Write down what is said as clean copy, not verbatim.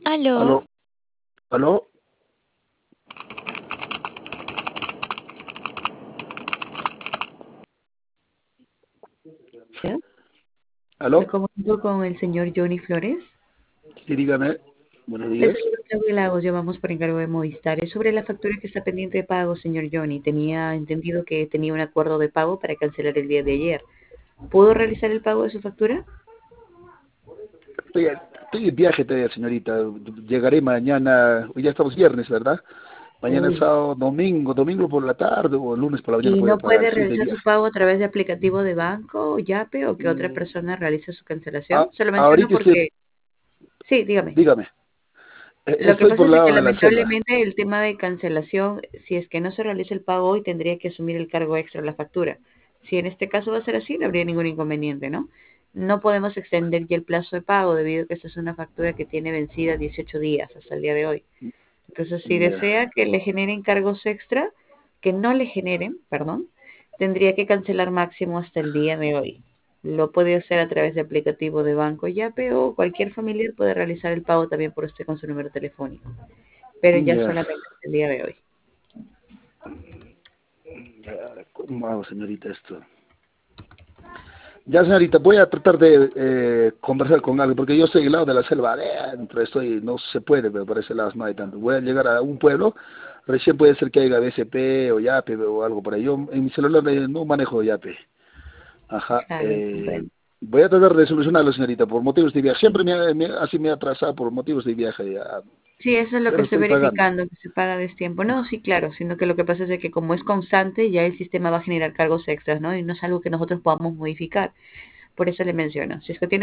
Aló, Aló, aló, me aló, comunico con el señor Johnny Flores. sí, dígame, buenos Les días. saludo Claudia Lagos, llamamos por encargo de Movistar. Es sobre la factura que está pendiente de pago, señor Johnny. Tenía entendido que tenía un acuerdo de pago para cancelar el día de ayer. ¿Pudo realizar el pago de su factura? Estoy en viaje todavía, señorita. Llegaré mañana, hoy ya estamos viernes, ¿verdad? Mañana es Uy. sábado, domingo por la tarde o lunes por la mañana ¿Y voy a no pagar. puede Estoy de realizar su viaje. pago a través de aplicativo de banco o Yape o que otra Mm, persona realice su cancelación? Se lo menciono Ahorita estoy, porque... Sí, dígame. dígame, Lo que estoy pasa por es el de que lado de la selva. lamentablemente el tema de cancelación, si es que no se realiza el pago hoy, tendría que asumir el cargo extra de la factura. Si en este caso va a ser así, no habría ningún inconveniente, ¿no? No podemos extender ya el plazo de pago debido a que esta es una factura que tiene vencida 18 días hasta el día de hoy. Entonces, si Ya, desea que le generen cargos extra, que no le generen, perdón, tendría que cancelar máximo hasta el día de hoy. Lo puede hacer a través de aplicativo de Banco Yape o cualquier familiar puede realizar el pago también por usted con su número telefónico, pero ya ya, solamente hasta el día de hoy. ya, ¿cómo hago, señorita, esto? Ya, señorita, voy a tratar de conversar con alguien, porque yo soy el lado de la selva adentro, no se puede, pero por ese lado no hay tanto. Voy a llegar a un pueblo, recién puede ser que haya BCP o Yape o algo por ahí. Yo en mi celular no manejo Yape. Ajá. Claro, comprendo. Voy a tratar de solucionarlo, señorita, por motivos de viaje. Siempre así me ha atrasado por motivos de viaje, ya. Sí, eso es lo que Pero estoy estoy pagando. verificando, que se paga a destiempo. No, sí, claro, sino que lo que pasa es de que como es constante, ya el sistema va a generar cargos extras, ¿no? Y no es algo que nosotros podamos modificar. Por eso le menciono. Si es que tiene